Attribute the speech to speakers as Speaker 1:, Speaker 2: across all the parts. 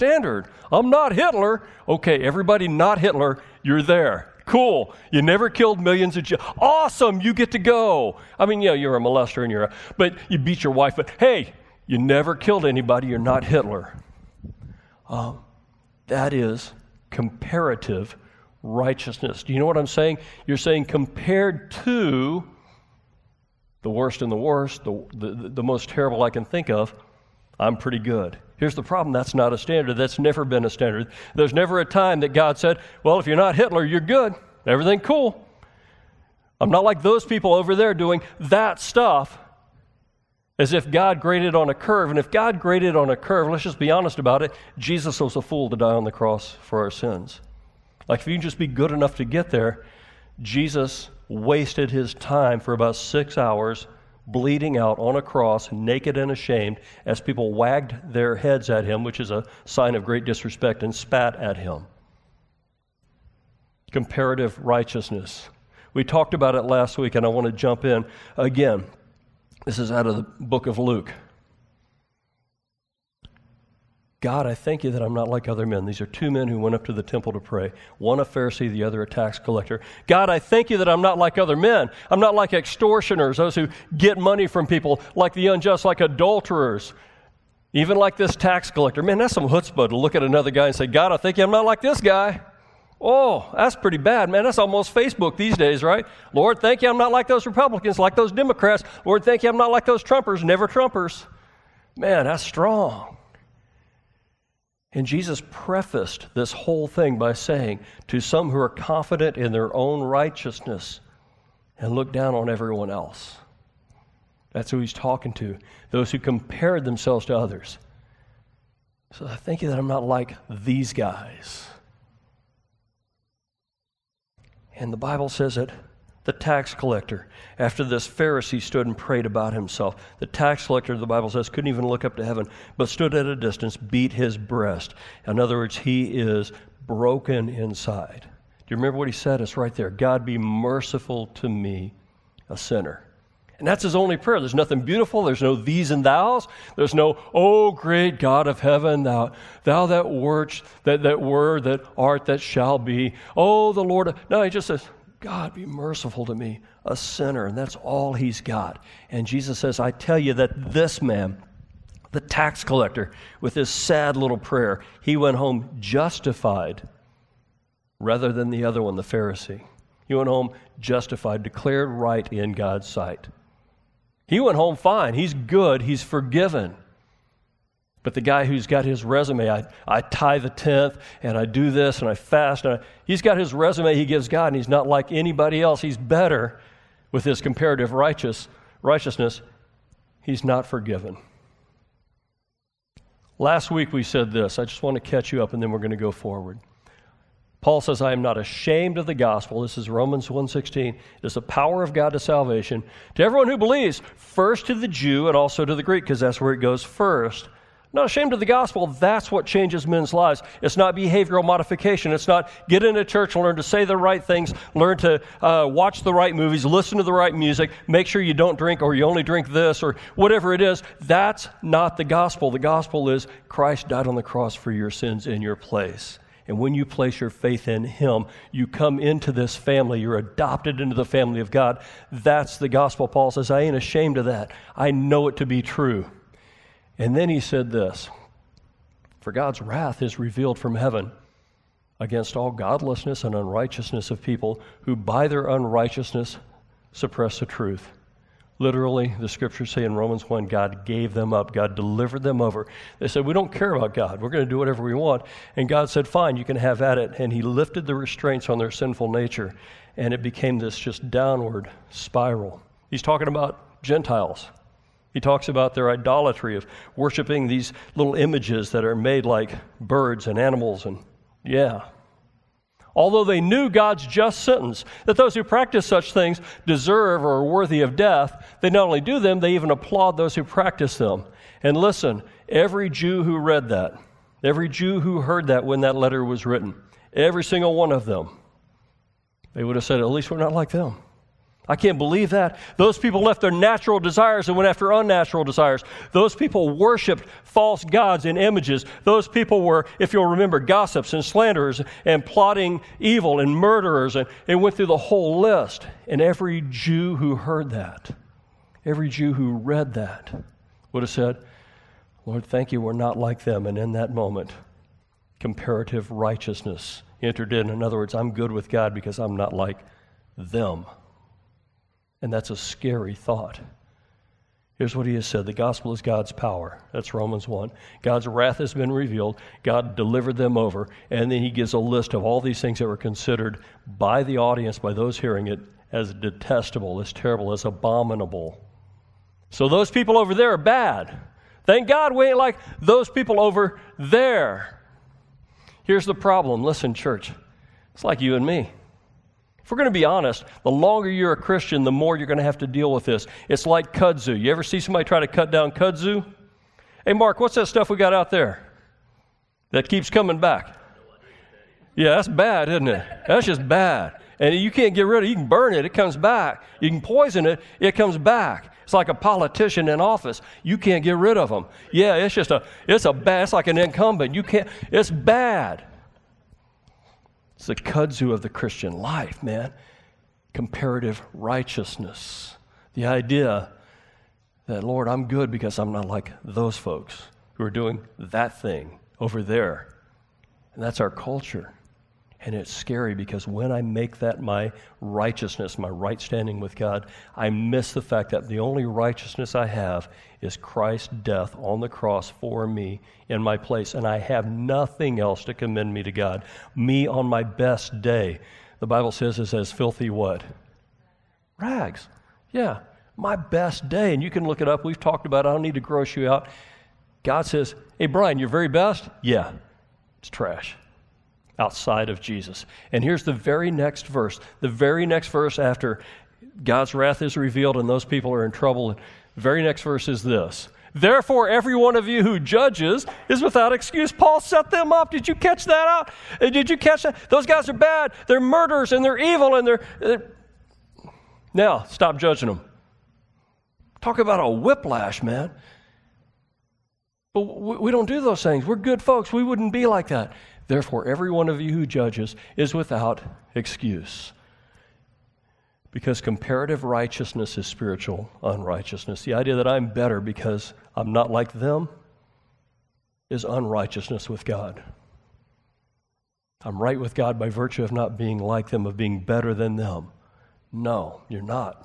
Speaker 1: standard. I'm not Hitler. Okay, everybody not Hitler, you're there. Cool. You never killed millions of children. Awesome, you get to go. I mean, yeah, you're a molester and but you beat your wife, but hey, you never killed anybody, you're not Hitler. That is comparative righteousness. Do you know what I'm saying? You're saying compared to the worst and the worst, the most terrible I can think of, I'm pretty good. Here's the problem. That's not a standard. That's never been a standard. There's never a time that God said, well, if you're not Hitler, you're good. Everything cool. I'm not like those people over there doing that stuff as if God graded on a curve. And if God graded on a curve, let's just be honest about it, Jesus was a fool to die on the cross for our sins. Like if you can just be good enough to get there, Jesus wasted his time for about 6 hours bleeding out on a cross, naked and ashamed, as people wagged their heads at him, which is a sign of great disrespect, and spat at him. Comparative righteousness. We talked about it last week, and I want to jump in again. This is out of the book of Luke. God, I thank you that I'm not like other men. These are two men who went up to the temple to pray. One a Pharisee, the other a tax collector. God, I thank you that I'm not like other men. I'm not like extortioners, those who get money from people, like the unjust, like adulterers, even like this tax collector. Man, that's some chutzpah to look at another guy and say, God, I thank you I'm not like this guy. Oh, that's pretty bad, man. That's almost Facebook these days, right? Lord, thank you I'm not like those Republicans, like those Democrats. Lord, thank you I'm not like those Trumpers, never Trumpers. Man, that's strong. And Jesus prefaced this whole thing by saying, to some who are confident in their own righteousness and look down on everyone else. That's who he's talking to, those who compared themselves to others. So I thank you that I'm not like these guys. And the Bible says that the tax collector, after this Pharisee stood and prayed about himself, the tax collector, the Bible says, couldn't even look up to heaven, but stood at a distance, beat his breast. In other words, he is broken inside. Do you remember what he said? It's right there. God, be merciful to me, a sinner. And that's his only prayer. There's nothing beautiful. There's no these and thous. There's no, oh, great God of heaven, thou that word, that art, that shall be. Oh, the Lord. No, he just says, God, be merciful to me, a sinner. And that's all he's got. And Jesus says, I tell you that this man, the tax collector, with his sad little prayer, he went home justified rather than the other one, the Pharisee. He went home justified, declared right in God's sight. He went home fine. He's good. He's forgiven. But the guy who's got his resume, I tithe the 10th, and I do this, and I fast, he's got his resume he gives God, and he's not like anybody else. He's better with his comparative righteousness. He's not forgiven. Last week we said this. I just want to catch you up, and then we're going to go forward. Paul says, I am not ashamed of the gospel. This is Romans 1:16. It is the power of God to salvation to everyone who believes, first to the Jew and also to the Greek, because that's where it goes first. Not ashamed of the gospel. That's what changes men's lives. It's not behavioral modification. It's not get into church and learn to say the right things, learn to watch the right movies, listen to the right music, make sure you don't drink or you only drink this or whatever it is. That's not the gospel. The gospel is Christ died on the cross for your sins in your place. And when you place your faith in him, you come into this family. You're adopted into the family of God. That's the gospel. Paul says, I ain't ashamed of that. I know it to be true. And then he said this, for God's wrath is revealed from heaven against all godlessness and unrighteousness of people who by their unrighteousness suppress the truth. Literally, the scriptures say in Romans 1, God gave them up. God delivered them over. They said, we don't care about God. We're going to do whatever we want. And God said, fine, you can have at it. And he lifted the restraints on their sinful nature. And it became this just downward spiral. He's talking about Gentiles. He talks about their idolatry of worshiping these little images that are made like birds and animals. And yeah. Although they knew God's just sentence, that those who practice such things deserve or are worthy of death, they not only do them, they even applaud those who practice them. And listen, every Jew who read that, every Jew who heard that when that letter was written, every single one of them, they would have said, at least we're not like them. I can't believe that. Those people left their natural desires and went after unnatural desires. Those people worshiped false gods and images. Those people were, if you'll remember, gossips and slanderers and plotting evil and murderers, and went through the whole list. And every Jew who heard that, every Jew who read that would have said, Lord, thank you, we're not like them. And in that moment, comparative righteousness entered in. In other words, I'm good with God because I'm not like them. And that's a scary thought. Here's what he has said. The gospel is God's power. That's Romans 1. God's wrath has been revealed. God delivered them over. And then he gives a list of all these things that were considered by the audience, by those hearing it, as detestable, as terrible, as abominable. So those people over there are bad. Thank God we ain't like those people over there. Here's the problem. Listen, church. It's like you and me. If we're going to be honest, the longer you're a Christian, the more you're going to have to deal with this. It's like kudzu. You ever see somebody try to cut down kudzu? Hey, Mark, what's that stuff we got out there that keeps coming back? Yeah, that's bad, isn't it? That's just bad. And you can't get rid of it. You can burn it. It comes back. You can poison it. It comes back. It's like a politician in office. You can't get rid of them. Yeah, it's like an incumbent. You can't, it's bad. It's the kudzu of the Christian life, man. Comparative righteousness. The idea that, Lord, I'm good because I'm not like those folks who are doing that thing over there. And that's our culture. And it's scary because when I make that my righteousness, my right standing with God, I miss the fact that the only righteousness I have is Christ's death on the cross for me in my place. And I have nothing else to commend me to God. Me on my best day, the Bible says, is as filthy what? Rags. Yeah, my best day. And you can look it up. We've talked about it. I don't need to gross you out. God says, hey, Brian, your very best? Yeah, it's trash. Outside of Jesus. And here's the very next verse. The very next verse after God's wrath is revealed and those people are in trouble. The very next verse is this. Therefore, every one of you who judges is without excuse. Paul set them up. Did you catch that out? Did you catch that? Those guys are bad. They're murderers and they're evil and they're... Now, stop judging them. Talk about a whiplash, man. But we don't do those things. We're good folks. We wouldn't be like that. Therefore, every one of you who judges is without excuse. Because comparative righteousness is spiritual unrighteousness. The idea that I'm better because I'm not like them is unrighteousness with God. I'm right with God by virtue of not being like them, of being better than them. No, you're not.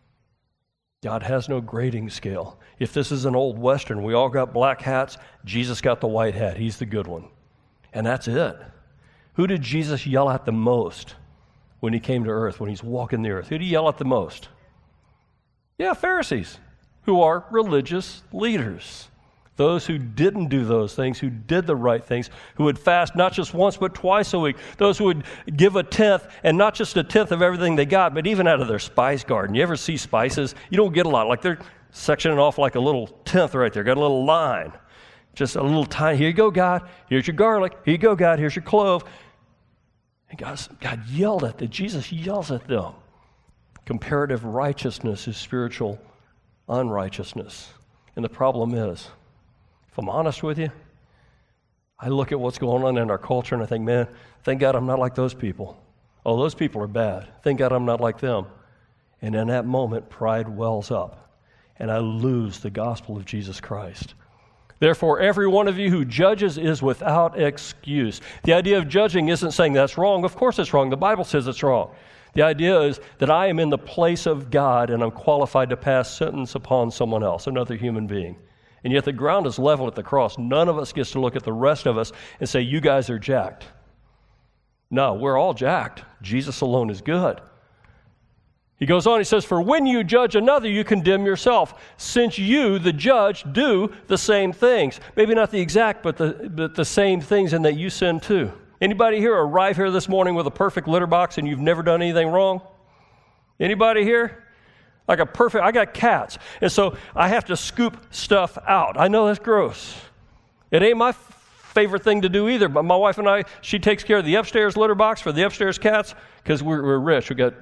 Speaker 1: God has no grading scale. If this is an old Western, we all got black hats, Jesus got the white hat. He's the good one. And that's it. Who did Jesus yell at the most when he came to earth, when he's walking the earth? Who did he yell at the most? Yeah, Pharisees, who are religious leaders. Those who didn't do those things, who did the right things, who would fast not just once but twice a week. Those who would give a tenth, and not just a tenth of everything they got, but even out of their spice garden. You ever see spices? You don't get a lot. Like they're sectioning off like a little tenth right there. Got a little line. Just a little tiny, here you go, God. Here's your garlic. Here you go, God. Here's your clove. And God yelled at them. Jesus yells at them. Comparative righteousness is spiritual unrighteousness. And the problem is, if I'm honest with you, I look at what's going on in our culture and I think, man, thank God I'm not like those people. Oh, those people are bad. Thank God I'm not like them. And in that moment, pride wells up. And I lose the gospel of Jesus Christ. Therefore, every one of you who judges is without excuse. The idea of judging isn't saying that's wrong. Of course it's wrong. The Bible says it's wrong. The idea is that I am in the place of God and I'm qualified to pass sentence upon someone else, another human being. And yet the ground is level at the cross. None of us gets to look at the rest of us and say, you guys are jacked. No, we're all jacked. Jesus alone is good. He goes on, he says, for when you judge another, you condemn yourself, since you, the judge, do the same things. Maybe not the exact, but the same things in that you sin too. Anybody here arrive here this morning with a perfect litter box and you've never done anything wrong? Anybody here? I got cats, and so I have to scoop stuff out. I know that's gross. It ain't my favorite thing to do either, but my wife and I, she takes care of the upstairs litter box for the upstairs cats because we're rich. We got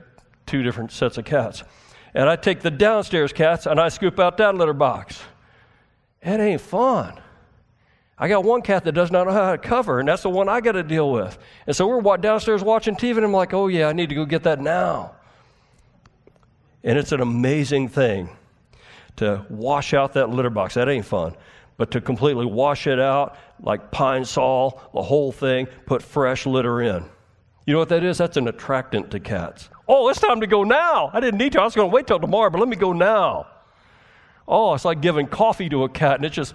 Speaker 1: 2 different sets of cats. And I take the downstairs cats and I scoop out that litter box. It ain't fun. I got one cat that does not know how to cover, and that's the one I got to deal with. And so we're downstairs watching TV, and I'm like, oh yeah, I need to go get that now. And it's an amazing thing to wash out that litter box. That ain't fun. But to completely wash it out, like Pine Sol, the whole thing, put fresh litter in. You know what that is? That's an attractant to cats. Oh, it's time to go now. I didn't need to. I was going to wait till tomorrow, but let me go now. Oh, it's like giving coffee to a cat, and it's just...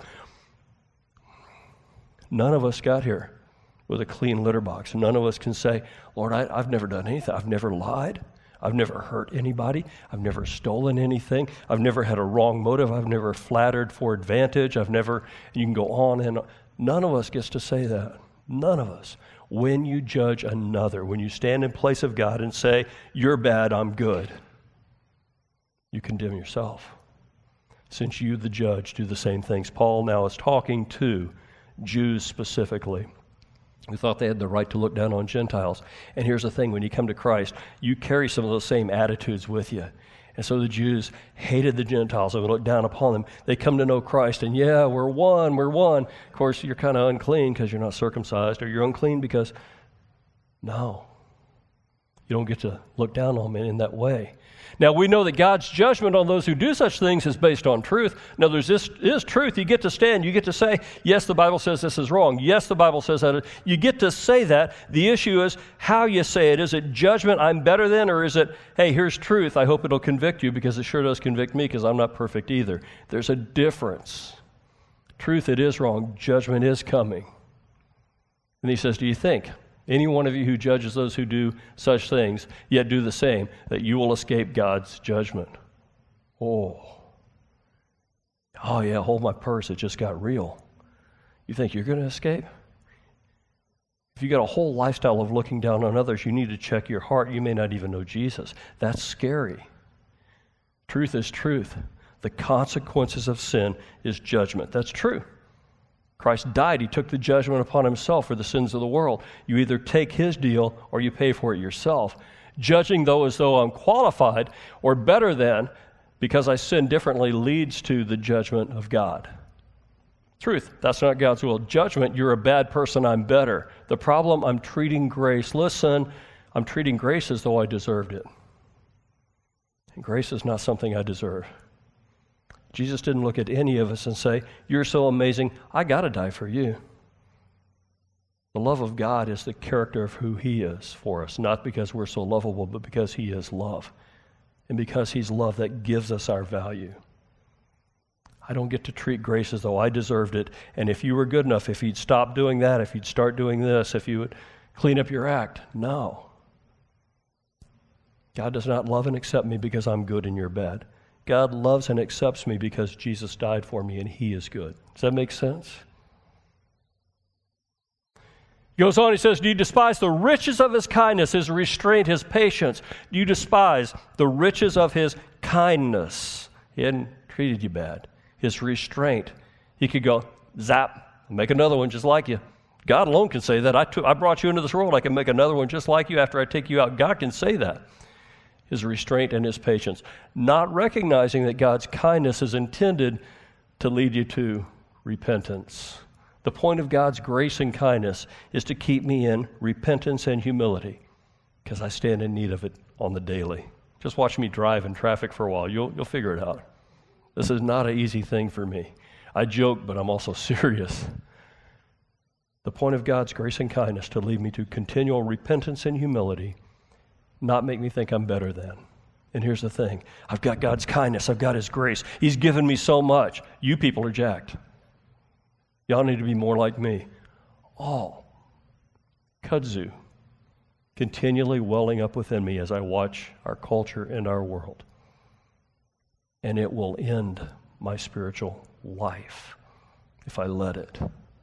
Speaker 1: None of us got here with a clean litter box. None of us can say, Lord, I've never done anything. I've never lied. I've never hurt anybody. I've never stolen anything. I've never had a wrong motive. I've never flattered for advantage. You can go on and on. None of us gets to say that. None of us. When you judge another, when you stand in place of God and say, you're bad, I'm good, you condemn yourself. Since you, the judge, do the same things. Paul now is talking to Jews specifically, who thought they had the right to look down on Gentiles. And here's the thing, when you come to Christ, you carry some of those same attitudes with you. And so the Jews hated the Gentiles and would look down upon them. They come to know Christ, and yeah, we're one. Of course, you're kind of unclean because you're not circumcised, or you're unclean because, no, you don't get to look down on men in that way. Now, we know that God's judgment on those who do such things is based on truth. Now, this is truth. You get to stand. You get to say, yes, the Bible says this is wrong. Yes, the Bible says that. You get to say that. The issue is how you say it. Is it judgment, I'm better than, or is it, hey, here's truth. I hope it'll convict you, because it sure does convict me, because I'm not perfect either. There's a difference. Truth, it is wrong. Judgment is coming. And he says, do you think, any one of you who judges those who do such things, yet do the same, that you will escape God's judgment? Oh yeah, hold my purse, it just got real. You think you're going to escape? If you got a whole lifestyle of looking down on others, you need to check your heart. You may not even know Jesus. That's scary. Truth is truth. The consequences of sin is judgment. That's true. Christ died. He took the judgment upon himself for the sins of the world. You either take his deal or you pay for it yourself. Judging, though, as though I'm qualified or better than because I sin differently leads to the judgment of God. Truth, that's not God's will. Judgment, you're a bad person, I'm better. The problem, I'm treating grace. Listen, I'm treating grace as though I deserved it. And grace is not something I deserve. Jesus didn't look at any of us and say, you're so amazing, I got to die for you. The love of God is the character of who he is for us, not because we're so lovable, but because he is love. And because he's love, that gives us our value. I don't get to treat grace as though I deserved it. And if you were good enough, if you'd stop doing that, if you'd start doing this, if you would clean up your act. No. God does not love and accept me because I'm good and you're bad. God loves and accepts me because Jesus died for me and he is good. Does that make sense? He goes on, he says, do you despise the riches of his kindness, his restraint, his patience? Do you despise the riches of his kindness? He hadn't treated you bad. His restraint. He could go, zap, make another one just like you. God alone can say that. I brought you into this world. I can make another one just like you after I take you out. God can say that. His restraint and his patience. Not recognizing that God's kindness is intended to lead you to repentance. The point of God's grace and kindness is to keep me in repentance and humility, because I stand in need of it on the daily. Just watch me drive in traffic for a while. You'll figure it out. This is not an easy thing for me. I joke, but I'm also serious. The point of God's grace and kindness to lead me to continual repentance and humility, not make me think I'm better than. And here's the thing. I've got God's kindness. I've got his grace. He's given me so much. You people are jacked. Y'all need to be more like me. All kudzu continually welling up within me as I watch our culture and our world. And it will end my spiritual life if I let it.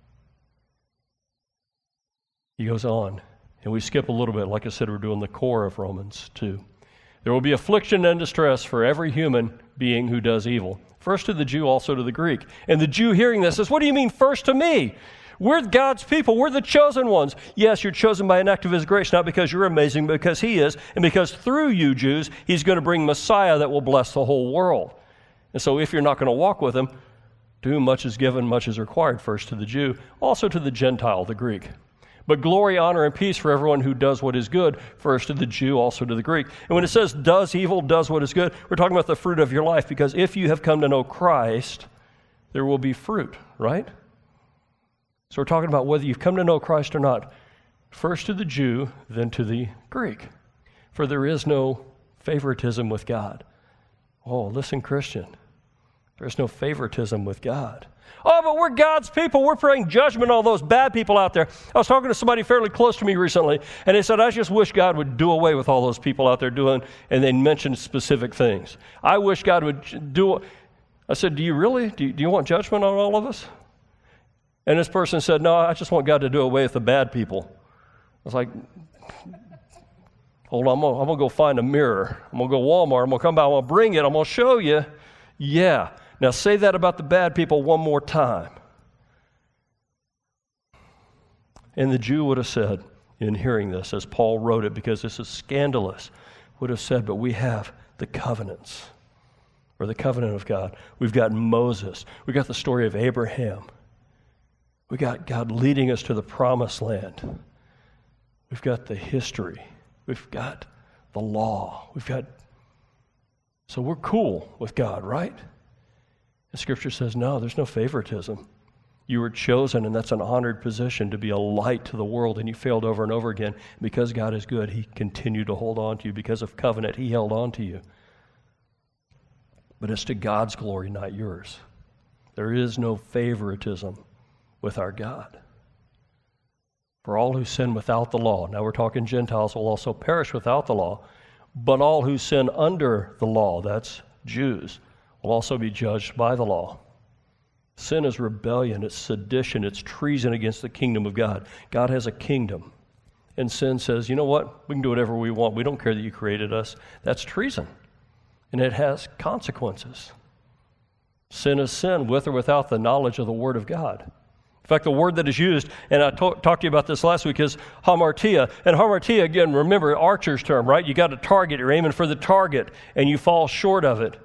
Speaker 1: He goes on, and we skip a little bit. Like I said, we're doing the core of Romans 2. There will be affliction and distress for every human being who does evil. First to the Jew, also to the Greek. And the Jew hearing this says, what do you mean first to me? We're God's people. We're the chosen ones. Yes, you're chosen by an act of His grace, not because you're amazing, but because He is, and because through you, Jews, He's going to bring Messiah that will bless the whole world. And so if you're not going to walk with Him, to whom much is given, much is required, first to the Jew, also to the Gentile, the Greek. But glory, honor, and peace for everyone who does what is good, first to the Jew, also to the Greek. And when it says does evil, does what is good, we're talking about the fruit of your life, because if you have come to know Christ, there will be fruit, right? So we're talking about whether you've come to know Christ or not, first to the Jew, then to the Greek. For there is no favoritism with God. Oh, listen, Christian, there's no favoritism with God. Oh, but we're God's people. We're praying judgment on all those bad people out there. I was talking to somebody fairly close to me recently, and they said, I just wish God would do away with all those people out there doing, and they mentioned specific things. I wish God would do. I said, do you really? Do you want judgment on all of us? And this person said, no, I just want God to do away with the bad people. I was like, hold on, I'm going to go find a mirror. I'm going to go to Walmart. I'm going to come back. I'm going to bring it. I'm going to show you. Yeah. Now say that about the bad people one more time. And the Jew would have said, in hearing this, as Paul wrote it, because this is scandalous, would have said, but we have the covenants, or the covenant of God. We've got Moses. We've got the story of Abraham. We got God leading us to the promised land. We've got the history. We've got the law. So we're cool with God, right? And Scripture says, no, there's no favoritism. You were chosen, and that's an honored position to be a light to the world, and you failed over and over again. Because God is good, He continued to hold on to you. Because of covenant, He held on to you. But it's to God's glory, not yours. There is no favoritism with our God. For all who sin without the law, now we're talking Gentiles, will also perish without the law, but all who sin under the law, that's Jews, will also be judged by the law. Sin is rebellion, it's sedition, it's treason against the kingdom of God. God has a kingdom. And sin says, you know what? We can do whatever we want. We don't care that you created us. That's treason. And it has consequences. Sin is sin with or without the knowledge of the Word of God. In fact, the word that is used, and I talked to you about this last week, is hamartia. And hamartia, again, remember, archer's term, right? You got a target, you're aiming for the target, and you fall short of it.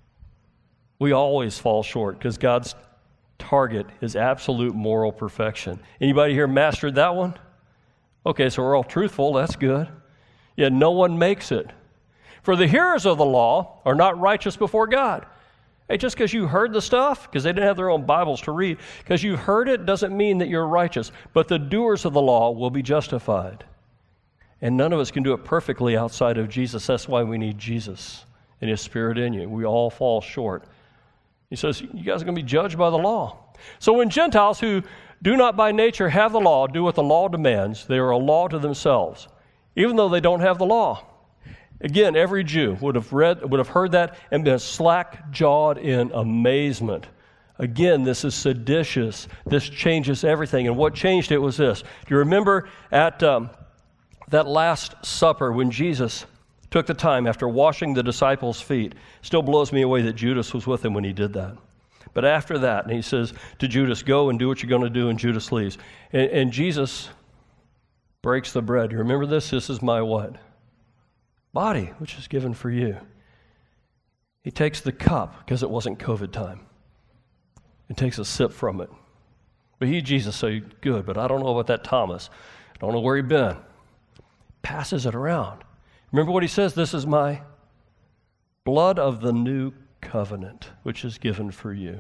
Speaker 1: We always fall short because God's target is absolute moral perfection. Anybody here mastered that one? Okay, so we're all truthful. That's good. Yet no one makes it. For the hearers of the law are not righteous before God. Hey, just because you heard the stuff, because they didn't have their own Bibles to read, because you heard it doesn't mean that you're righteous. But the doers of the law will be justified. And none of us can do it perfectly outside of Jesus. That's why we need Jesus and His Spirit in you. We all fall short. He says, you guys are going to be judged by the law. So when Gentiles who do not by nature have the law do what the law demands, they are a law to themselves, even though they don't have the law. Again, every Jew would have heard that and been slack-jawed in amazement. Again, this is seditious. This changes everything. And what changed it was this. Do you remember at that Last Supper when Jesus took the time after washing the disciples' feet? Still blows me away that Judas was with him when He did that. But after that, and He says to Judas, go and do what you're going to do, and Judas leaves. And Jesus breaks the bread. You remember this? This is my what? Body, which is given for you. He takes the cup, because it wasn't COVID time, and takes a sip from it. But Jesus said, good, but I don't know about that Thomas. I don't know where he'd been. Passes it around. Remember what He says? This is my blood of the new covenant, which is given for you.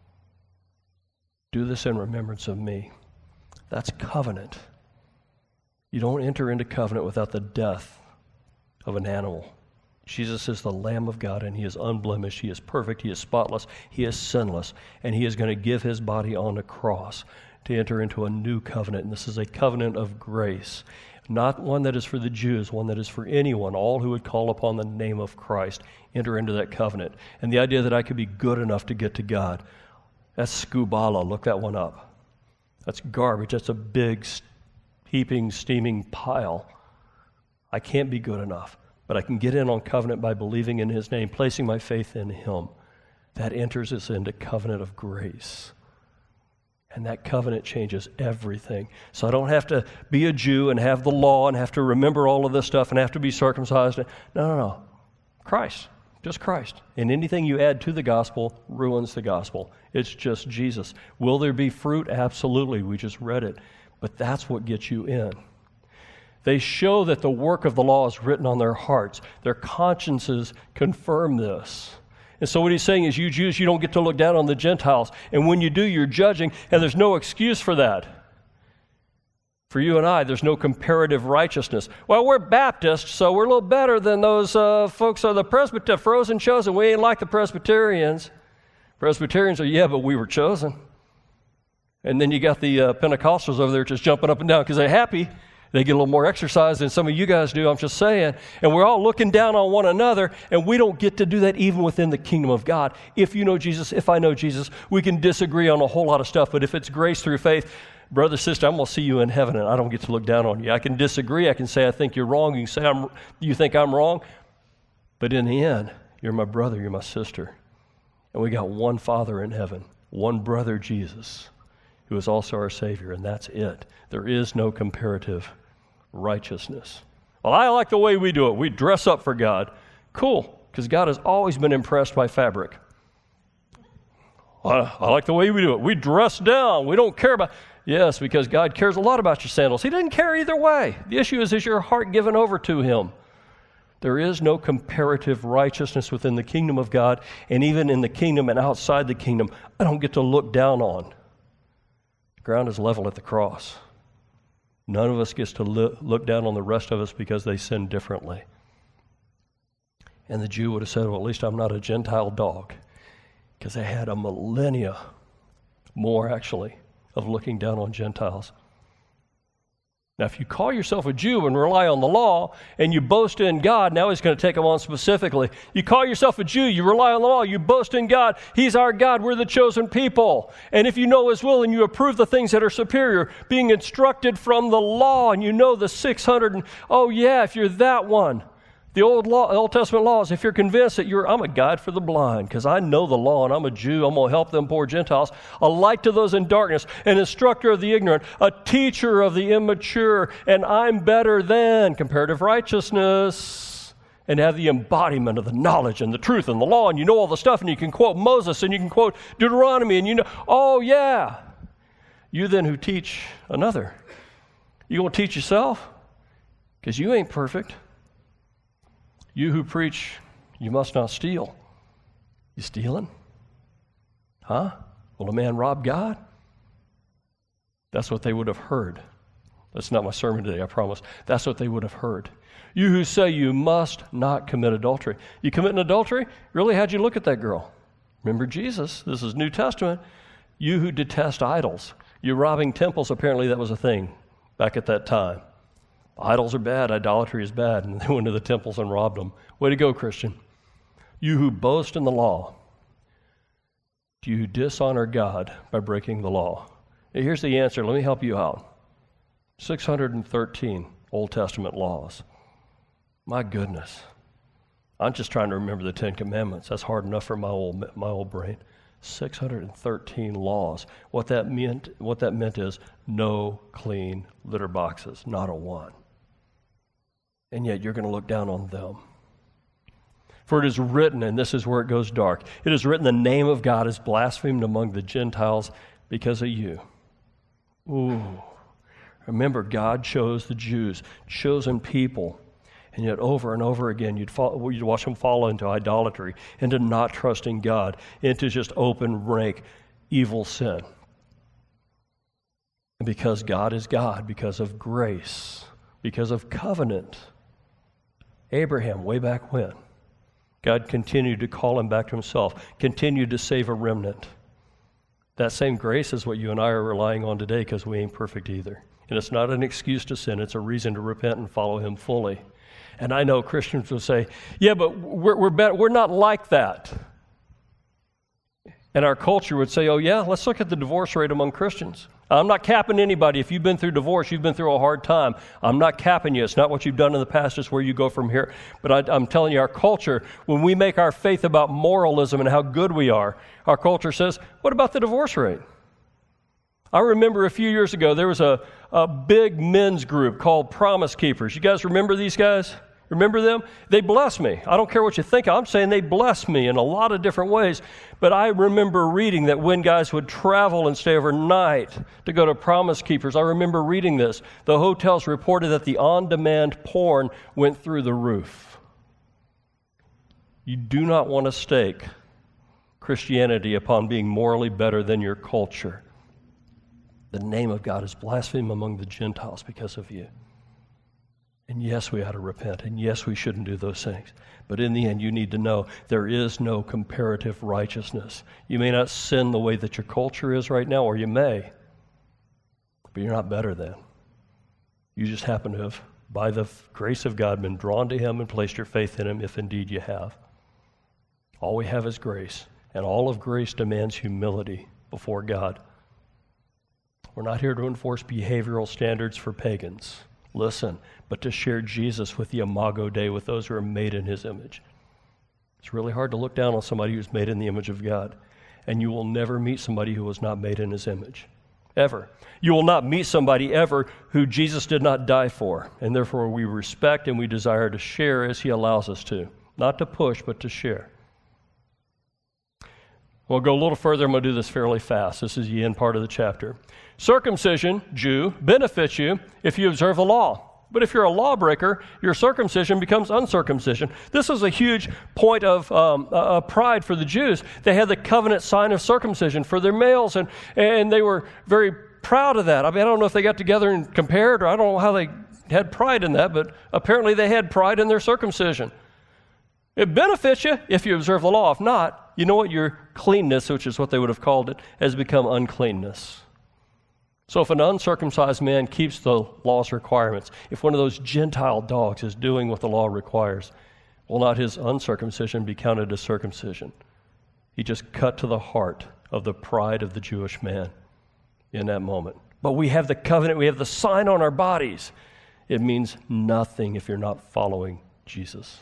Speaker 1: Do this in remembrance of me. That's covenant. You don't enter into covenant without the death of an animal. Jesus is the Lamb of God, and He is unblemished. He is perfect. He is spotless. He is sinless. And He is going to give His body on the cross to enter into a new covenant. And this is a covenant of grace. Not one that is for the Jews, one that is for anyone, all who would call upon the name of Christ, enter into that covenant. And the idea that I could be good enough to get to God, that's skubala. Look that one up. That's garbage. That's a big, heaping, steaming pile. I can't be good enough, but I can get in on covenant by believing in His name, placing my faith in Him. That enters us into covenant of grace. And that covenant changes everything. So I don't have to be a Jew and have the law and have to remember all of this stuff and have to be circumcised. No. Christ. Just Christ. And anything you add to the gospel ruins the gospel. It's just Jesus. Will there be fruit? Absolutely. We just read it. But that's what gets you in. They show that the work of the law is written on their hearts. Their consciences confirm this. And so what he's saying is, you Jews, you don't get to look down on the Gentiles. And when you do, you're judging, and there's no excuse for that. For you and I, there's no comparative righteousness. Well, we're Baptists, so we're a little better than those folks are the Presbyterians, frozen chosen. We ain't like the Presbyterians. Presbyterians are, yeah, but we were chosen. And then you got the Pentecostals over there just jumping up and down because they're happy. They get a little more exercise than some of you guys do, I'm just saying. And we're all looking down on one another, and we don't get to do that even within the kingdom of God. If you know Jesus, if I know Jesus, we can disagree on a whole lot of stuff, but if it's grace through faith, brother, sister, I'm going to see you in heaven, and I don't get to look down on you. I can disagree. I can say I think you're wrong. You can say you think I'm wrong. But in the end, you're my brother, you're my sister. And we got one Father in heaven, one brother, Jesus, who is also our Savior, and that's it. There is no comparative righteousness. Well, I like the way we do it. We dress up for God. Cool, because God has always been impressed by fabric. I like the way we do it. We dress down. We don't care about... Yes, because God cares a lot about your sandals. He doesn't care either way. The issue is your heart given over to Him? There is no comparative righteousness within the kingdom of God, and even in the kingdom and outside the kingdom, I don't get to look down on. The ground is level at the cross. None of us gets to look down on the rest of us because they sin differently. And the Jew would have said, well, at least I'm not a Gentile dog, because they had a millennia more, actually, of looking down on Gentiles. Now, if you call yourself a Jew and rely on the law and you boast in God, now he's going to take them on specifically. You call yourself a Jew, you rely on the law, you boast in God. He's our God, we're the chosen people. And if you know His will and you approve the things that are superior, being instructed from the law, and you know the 600, if you're that one. The Old Testament laws, if you're convinced that I'm a guide for the blind, because I know the law and I'm a Jew, I'm going to help them poor Gentiles, a light to those in darkness, an instructor of the ignorant, a teacher of the immature, and I'm better than comparative righteousness, and have the embodiment of the knowledge and the truth and the law, and you know all the stuff, and you can quote Moses, and you can quote Deuteronomy, and you know, you then who teach another, you going to teach yourself? Because you ain't perfect. You who preach, you must not steal. You stealing? Huh? Will a man rob God? That's what they would have heard. That's not my sermon today, I promise. That's what they would have heard. You who say you must not commit adultery. You commit an adultery? Really, how'd you look at that girl? Remember Jesus. This is New Testament. You who detest idols. You're robbing temples. Apparently that was a thing back at that time. Idols are bad, idolatry is bad, and they went to the temples and robbed them. Way to go, Christian. You who boast in the law, do you dishonor God by breaking the law? Now, here's the answer. Let me help you out. 613 Old Testament laws. My goodness. I'm just trying to remember the 10 Commandments. That's hard enough for my old brain. 613 laws. What that meant is no clean litter boxes, not a one. And yet you're going to look down on them. For it is written, and this is where it goes dark, it is written, the name of God is blasphemed among the Gentiles because of you. Ooh. Remember, God chose the Jews, chosen people, and yet over and over again you'd watch them fall into idolatry, into not trusting God, into just open, rank, evil sin. And because God is God, because of grace, because of covenant, Abraham, way back when, God continued to call him back to Himself, continued to save a remnant. That same grace is what you and I are relying on today, because we ain't perfect either. And it's not an excuse to sin, it's a reason to repent and follow Him fully. And I know Christians will say, yeah, but we're not like that. And our culture would say, oh yeah, let's look at the divorce rate among Christians. I'm not capping anybody. If you've been through divorce, you've been through a hard time. I'm not capping you. It's not what you've done in the past. It's where you go from here. But I'm telling you, our culture, when we make our faith about moralism and how good we are, our culture says, what about the divorce rate? I remember a few years ago, there was a big men's group called Promise Keepers. You guys remember these guys? Remember them? They blessed me. I don't care what you think. I'm saying they blessed me in a lot of different ways. But I remember reading that when guys would travel and stay overnight to go to Promise Keepers, I remember reading this. The hotels reported that the on-demand porn went through the roof. You do not want to stake Christianity upon being morally better than your culture. The name of God is blasphemed among the Gentiles because of you. And yes, we ought to repent, and yes, we shouldn't do those things. But in the end, you need to know there is no comparative righteousness. You may not sin the way that your culture is right now, or you may, but you're not better than. You just happen to have, by the grace of God, been drawn to Him and placed your faith in Him, if indeed you have. All we have is grace, and all of grace demands humility before God. We're not here to enforce behavioral standards for pagans. Listen, but to share Jesus with the Imago Dei, with those who are made in His image. It's really hard to look down on somebody who's made in the image of God, and you will never meet somebody who was not made in His image, ever. You will not meet somebody ever who Jesus did not die for, and therefore we respect and we desire to share as He allows us to, not to push, but to share. We'll go a little further. I'm going to do this fairly fast. This is the end part of the chapter. Circumcision, Jew, benefits you if you observe the law. But if you're a lawbreaker, your circumcision becomes uncircumcision. This was a huge point of pride for the Jews. They had the covenant sign of circumcision for their males, and they were very proud of that. I mean, I don't know if they got together and compared, or I don't know how they had pride in that, but apparently they had pride in their circumcision. It benefits you if you observe the law. If not, you know what? Your cleanness, which is what they would have called it, has become uncleanness. So if an uncircumcised man keeps the law's requirements, if one of those Gentile dogs is doing what the law requires, will not his uncircumcision be counted as circumcision? He just cut to the heart of the pride of the Jewish man in that moment. But we have the covenant, we have the sign on our bodies. It means nothing if you're not following Jesus.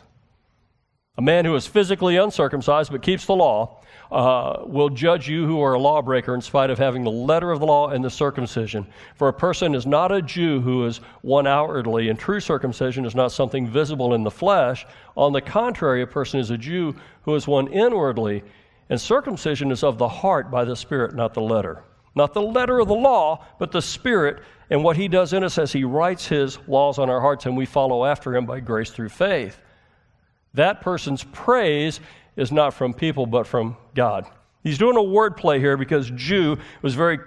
Speaker 1: A man who is physically uncircumcised but keeps the law will judge you who are a lawbreaker in spite of having the letter of the law and the circumcision. For a person is not a Jew who is one outwardly, and true circumcision is not something visible in the flesh. On the contrary, a person is a Jew who is one inwardly, and circumcision is of the heart by the Spirit, not the letter. Not the letter of the law, but the Spirit, and what He does in us as He writes His laws on our hearts, and we follow after Him by grace through faith. That person's praise is not from people, but from God. He's doing a word play here because Jew was very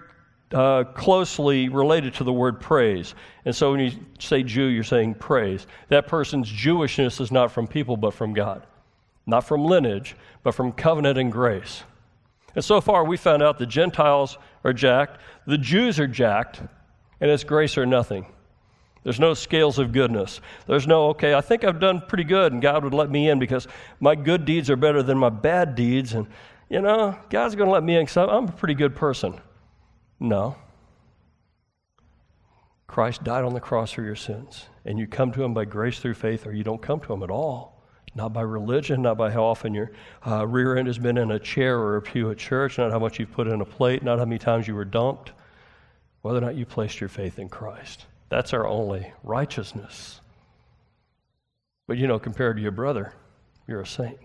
Speaker 1: closely related to the word praise. And so when you say Jew, you're saying praise. That person's Jewishness is not from people, but from God. Not from lineage, but from covenant and grace. And so far, we found out the Gentiles are jacked, the Jews are jacked, and it's grace or nothing. There's no scales of goodness. There's no, okay, I think I've done pretty good, and God would let me in because my good deeds are better than my bad deeds, and, you know, God's going to let me in because I'm a pretty good person. No. Christ died on the cross for your sins, and you come to Him by grace through faith, or you don't come to Him at all. Not by religion, not by how often your rear end has been in a chair or a pew at church, not how much you've put in a plate, not how many times you were dunked, whether or not you placed your faith in Christ. That's our only righteousness. But you know, compared to your brother, you're a saint.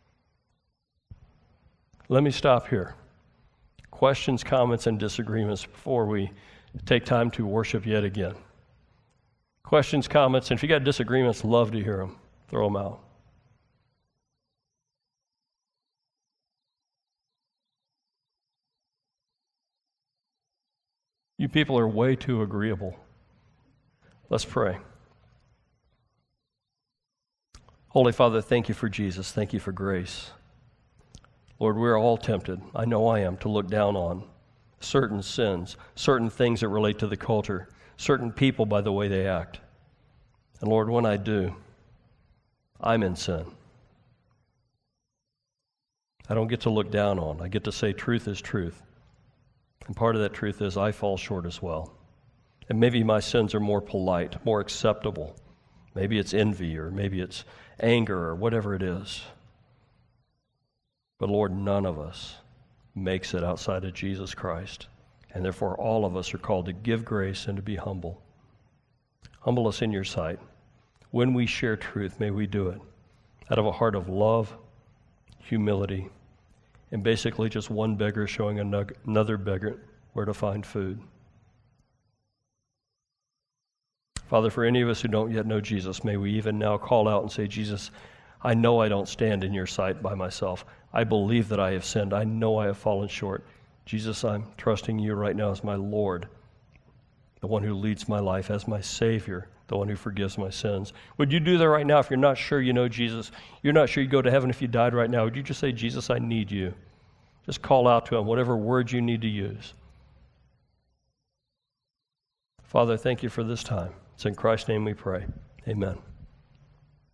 Speaker 1: Let me stop here. Questions, comments, and disagreements before we take time to worship yet again. Questions, comments, and if you got disagreements, love to hear them. Throw them out. You people are way too agreeable. Let's pray. Holy Father, thank You for Jesus. Thank You for grace. Lord, we're all tempted, I know I am, to look down on certain sins, certain things that relate to the culture, certain people by the way they act. And Lord, when I do, I'm in sin. I don't get to look down on. I get to say truth is truth. And part of that truth is I fall short as well. And maybe my sins are more polite, more acceptable. Maybe it's envy, or maybe it's anger, or whatever it is. But Lord, none of us makes it outside of Jesus Christ. And therefore, all of us are called to give grace and to be humble. Humble us in your sight. When we share truth, may we do it out of a heart of love, humility, and basically just one beggar showing another beggar where to find food. Father, for any of us who don't yet know Jesus, may we even now call out and say, Jesus, I know I don't stand in your sight by myself. I believe that I have sinned. I know I have fallen short. Jesus, I'm trusting you right now as my Lord, the one who leads my life, as my Savior, the one who forgives my sins. Would you do that right now if you're not sure you know Jesus? You're not sure you go to heaven if you died right now. Would you just say, Jesus, I need you? Just call out to him, whatever words you need to use. Father, thank you for this time. It's in Christ's name we pray. Amen.